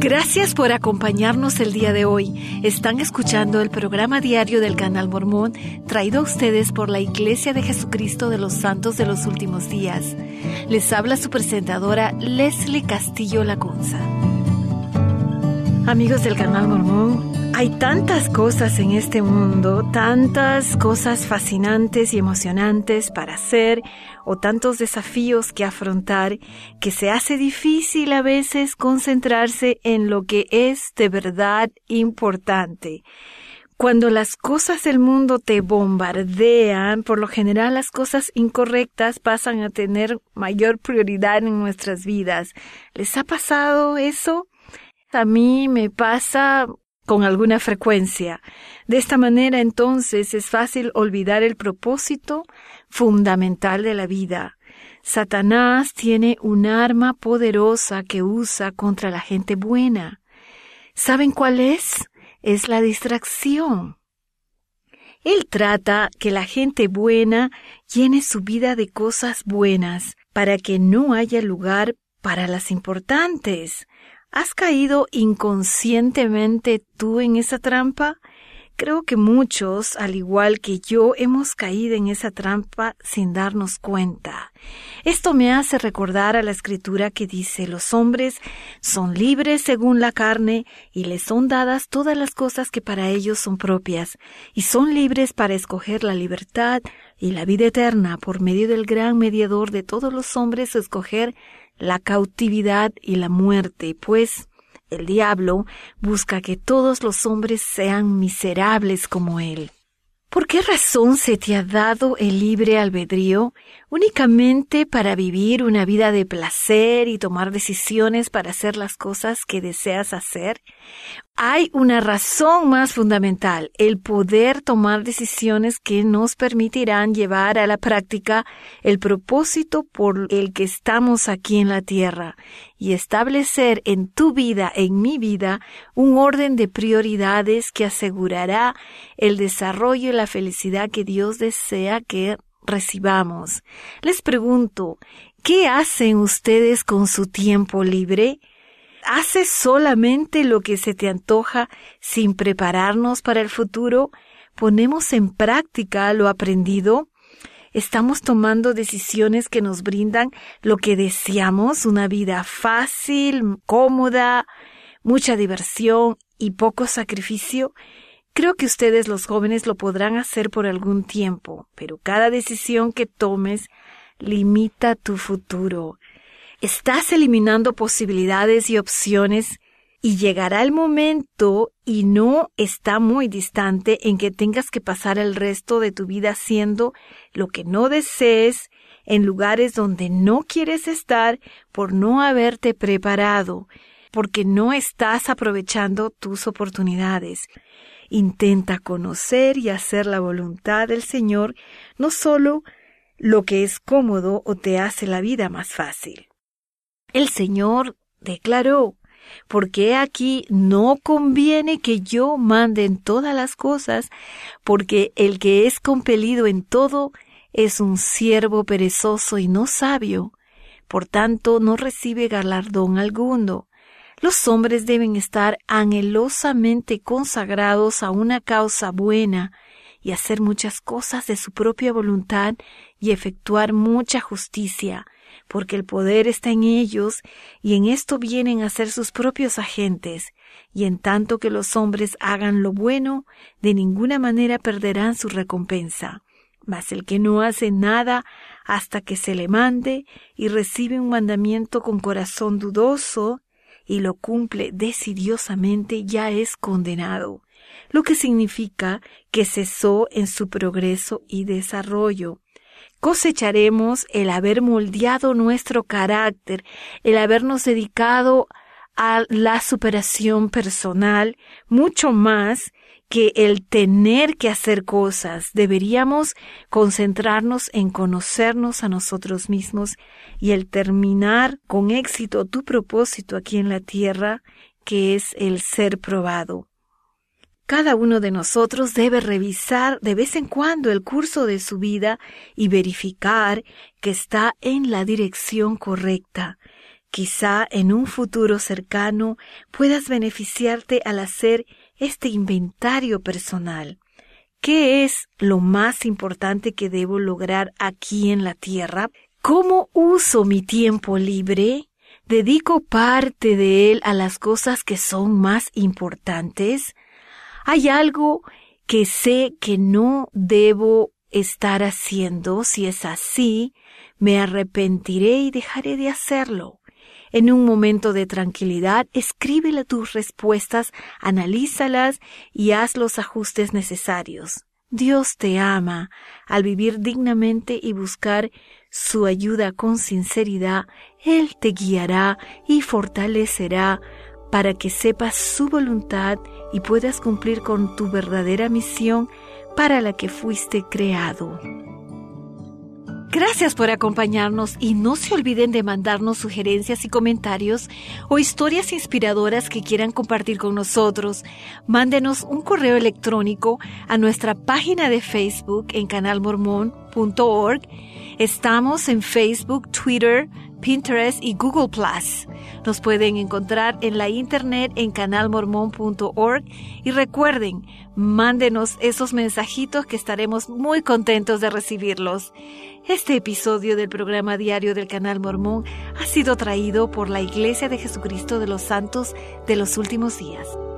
Gracias por acompañarnos el día de hoy. Están escuchando el programa diario del Canal Mormón, traído a ustedes por la Iglesia de Jesucristo de los Santos de los Últimos Días. Les habla su presentadora Leslie Castillo Lacunza. Amigos del Canal Mormón, hay tantas cosas en este mundo, tantas cosas fascinantes y emocionantes para hacer, o tantos desafíos que afrontar, que se hace difícil a veces concentrarse en lo que es de verdad importante. Cuando las cosas del mundo te bombardean, por lo general las cosas incorrectas pasan a tener mayor prioridad en nuestras vidas. ¿Les ha pasado eso? A mí me pasa con alguna frecuencia. De esta manera, entonces, es fácil olvidar el propósito fundamental de la vida. Satanás tiene un arma poderosa que usa contra la gente buena. ¿Saben cuál es? Es la distracción. Él trata que la gente buena llene su vida de cosas buenas para que no haya lugar para las importantes. ¿Has caído inconscientemente tú en esa trampa? Creo que muchos, al igual que yo, hemos caído en esa trampa sin darnos cuenta. Esto me hace recordar a la Escritura que dice: los hombres son libres según la carne y les son dadas todas las cosas que para ellos son propias, y son libres para escoger la libertad y la vida eterna por medio del gran mediador de todos los hombres, escoger la cautividad y la muerte, pues el diablo busca que todos los hombres sean miserables como él. ¿Por qué razón se te ha dado el libre albedrío? ¿Únicamente para vivir una vida de placer y tomar decisiones para hacer las cosas que deseas hacer? Hay una razón más fundamental: el poder tomar decisiones que nos permitirán llevar a la práctica el propósito por el que estamos aquí en la tierra y establecer en tu vida, en mi vida, un orden de prioridades que asegurará el desarrollo y la felicidad que Dios desea que recibamos. Les pregunto, ¿qué hacen ustedes con su tiempo libre? ¿Haces solamente lo que se te antoja sin prepararnos para el futuro? ¿Ponemos en práctica lo aprendido? ¿Estamos tomando decisiones que nos brindan lo que deseamos? ¿Una vida fácil, cómoda, mucha diversión y poco sacrificio? Creo que ustedes, los jóvenes, lo podrán hacer por algún tiempo, pero cada decisión que tomes limita tu futuro. Estás eliminando posibilidades y opciones, y llegará el momento, y no está muy distante, en que tengas que pasar el resto de tu vida haciendo lo que no desees en lugares donde no quieres estar por no haberte preparado, porque no estás aprovechando tus oportunidades. Intenta conocer y hacer la voluntad del Señor, no solo lo que es cómodo o te hace la vida más fácil. El Señor declaró: porque aquí no conviene que yo mande en todas las cosas, porque el que es compelido en todo es un siervo perezoso y no sabio, por tanto no recibe galardón alguno. Los hombres deben estar anhelosamente consagrados a una causa buena y hacer muchas cosas de su propia voluntad y efectuar mucha justicia, porque el poder está en ellos, y en esto vienen a ser sus propios agentes, y en tanto que los hombres hagan lo bueno, de ninguna manera perderán su recompensa. Mas el que no hace nada hasta que se le mande, y recibe un mandamiento con corazón dudoso, y lo cumple decidiosamente, ya es condenado, lo que significa que cesó en su progreso y desarrollo. Cosecharemos el haber moldeado nuestro carácter, el habernos dedicado a la superación personal, mucho más que el tener que hacer cosas. Deberíamos concentrarnos en conocernos a nosotros mismos y el terminar con éxito tu propósito aquí en la tierra, que es el ser probado. Cada uno de nosotros debe revisar de vez en cuando el curso de su vida y verificar que está en la dirección correcta, Quizá en un futuro cercano puedas beneficiarte al hacer este inventario personal. ¿Qué es lo más importante que debo lograr aquí en la tierra? ¿Cómo uso mi tiempo libre? ¿Dedico parte de él a las cosas que son más importantes? ¿Hay algo que sé que no debo estar haciendo? Si es así, me arrepentiré y dejaré de hacerlo. En un momento de tranquilidad, escríbele tus respuestas, analízalas y haz los ajustes necesarios. Dios te ama. Al vivir dignamente y buscar su ayuda con sinceridad, Él te guiará y fortalecerá para que sepas su voluntad y puedas cumplir con tu verdadera misión para la que fuiste creado. Gracias por acompañarnos y no se olviden de mandarnos sugerencias y comentarios o historias inspiradoras que quieran compartir con nosotros. Mándenos un correo electrónico a nuestra página de Facebook en canalmormon.org. Estamos en Facebook, Twitter, Pinterest y Google+. Nos pueden encontrar en la internet en canalmormon.org y recuerden, mándenos esos mensajitos que estaremos muy contentos de recibirlos. Este episodio del programa diario del Canal Mormón ha sido traído por la Iglesia de Jesucristo de los Santos de los Últimos Días.